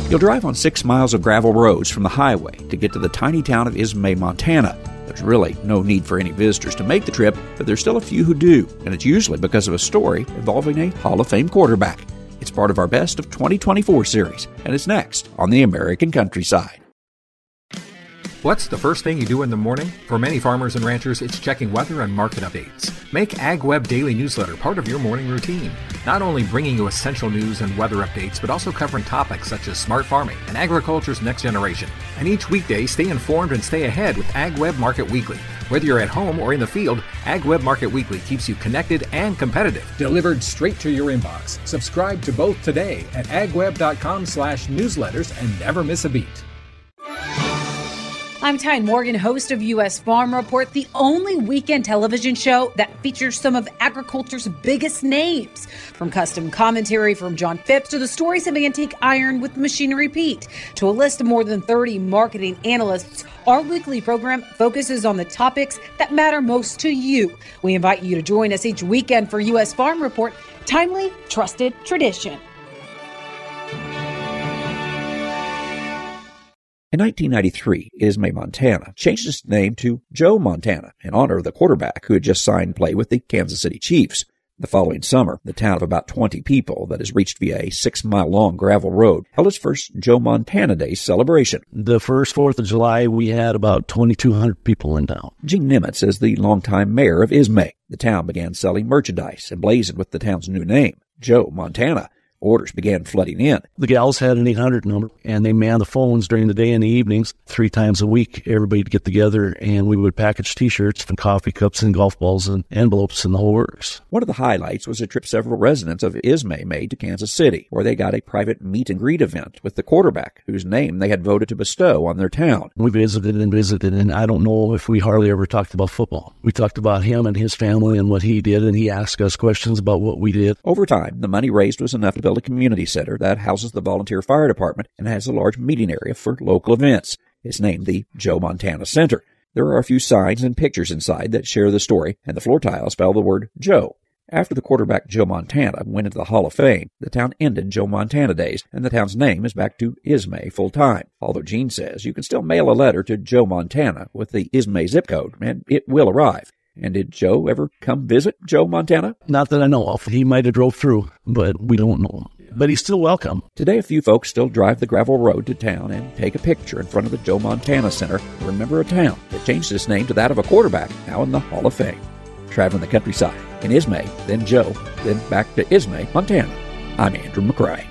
You'll drive on 6 miles of gravel roads from the highway to get to the tiny town of Ismay, Montana. There's really no need for any visitors to make the trip, but there's still a few who do, and it's usually because of a story involving a Hall of Fame quarterback. It's part of our Best of 2024 series, and it's next on the American Countryside. What's the first thing you do in the morning? For many farmers and ranchers, it's checking weather and market updates. Make AgWeb Daily Newsletter part of your morning routine. Not only bringing you essential news and weather updates, but also covering topics such as smart farming and agriculture's next generation. And each weekday, stay informed and stay ahead with AgWeb Market Weekly. Whether you're at home or in the field, AgWeb Market Weekly keeps you connected and competitive. Delivered straight to your inbox. Subscribe to both today at agweb.com/newsletters and never miss a beat. I'm Tyne Morgan, host of U.S. Farm Report, the only weekend television show that features some of agriculture's biggest names. From custom commentary from John Phipps to the stories of Antique Iron with Machinery Pete to a list of more than 30 marketing analysts, our weekly program focuses on the topics that matter most to you. We invite you to join us each weekend for U.S. Farm Report, timely, trusted tradition. In 1993, Ismay, Montana changed its name to Joe Montana in honor of the quarterback who had just signed play with the Kansas City Chiefs. The following summer, the town of about 20 people that is reached via a 6-mile-long gravel road held its first Joe Montana Day celebration. The first 4th of July, we had about 2,200 people in town. Gene Nimitz is the longtime mayor of Ismay. The town began selling merchandise emblazoned with the town's new name, Joe Montana. Orders began flooding in. The gals had an 800 number, and they manned the phones during the day and the evenings. 3 times a week, everybody would get together, and we would package T-shirts and coffee cups and golf balls and envelopes and the whole works. One of the highlights was a trip several residents of Ismay made to Kansas City, where they got a private meet-and-greet event with the quarterback, whose name they had voted to bestow on their town. We visited, and I don't know if we hardly ever talked about football. We talked about him and his family and what he did, and he asked us questions about what we did. Over time, the money raised was enough to build a community center that houses the volunteer fire department and has a large meeting area for local events. It's named the Joe Montana Center. There are a few signs and pictures inside that share the story, and the floor tiles spell the word Joe. After the quarterback Joe Montana went into the Hall of Fame, the town ended Joe Montana Days, and the town's name is back to Ismay full-time. Although Gene says you can still mail a letter to Joe Montana with the Ismay zip code, and it will arrive. And did Joe ever come visit Joe Montana? Not that I know of. He might have drove through, but we don't know. But he's still welcome. Today, a few folks still drive the gravel road to town and take a picture in front of the Joe Montana Center to remember a town that changed its name to that of a quarterback now in the Hall of Fame. Traveling the countryside in Ismay, then Joe, then back to Ismay, Montana. I'm Andrew McCray.